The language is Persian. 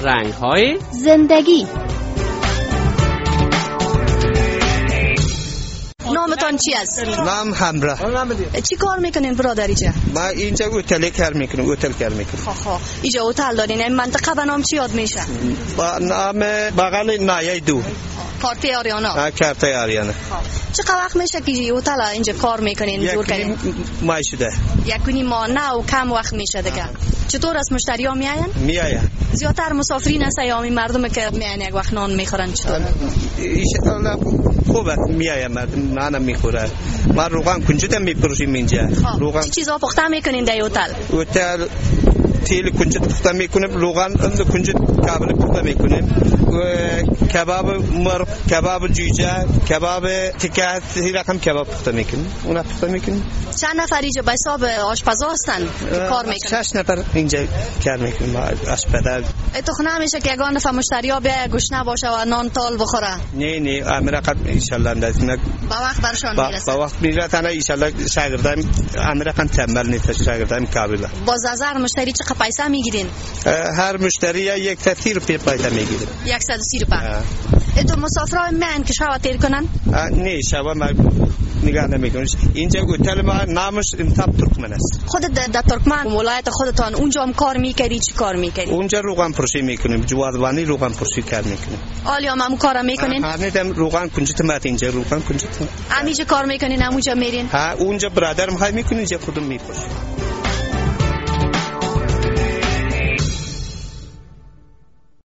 رنگ‌های زندگی. نامتان چی است؟ نام همراه. چی کار میکنین برادری جا؟ ما اینجا هتل کار میکنم. خب اینجا هتل دارین. این منطقه به نام چی یاد میشه؟ با نام بغل نایه 2. کارت آریانا. کارت آریانا. چقدر وقت میشه که هتل اینجا کار میکنین جور کردین؟ ماه شده. 1.5 ماه. نه و کم وقت میشه دیگه. چطور است مشتری ها میاین؟ زیادتر مسافرین هست یا همین مردم که میاین یک وقت نان میخورن چطور؟ ایشالله خوبه میایم مردم نان میخوره. ما روغن کنجد میپروشیم اینجا. روغن چه چیزا پخته میکنین در هتل؟ تیل کنجد پخته میکنیم، روغن کنجد کابل پخته میکنیم، کباب مرغ، کباب جوجه، کباب تکه، هی رقم کباب پخته میکنیم. اونا پخته میکنیم. چند نفر اینجا به حساب آشپزا هستن کار میکنن؟ 6 نفر اینجا کار میکنیم آشپزا. تو نمیشه که یگان دفعه مشتری ها بیا گشنه باشه و نان تال بخوره؟ نه امرقت ان شاء الله با وقت برشان میرسه. با وقت میرسه ان شاء الله. شاگردان امرقت تنبل نیست، شاگردان کابل. با زازر مشتری چقدر پیسه میگیرین؟ هر مشتری 130 روپیه پیسه میگیره. 130 روپیه. تو مسافرای من که شب تیر کنن؟ نه شب ما نگاه نمیکنم. اینجا هتل ما نامش انتاب ترکمن است. خودت در ترکمن ولایت خودتان اونجا هم کار میکردی؟ چی کار میکردی؟ اونجا روغن پروشی میکنیم، جوادوانی روغن پروشی کار میکنیم. آلیا هم کار میکنین؟ همیدم روغن کنجد مات اینجا روغن کنجد. همیشه کار میکنین؟ همونجا میرین؟ اونجا برادرم های میکنه، اینجا خودم میپروشم.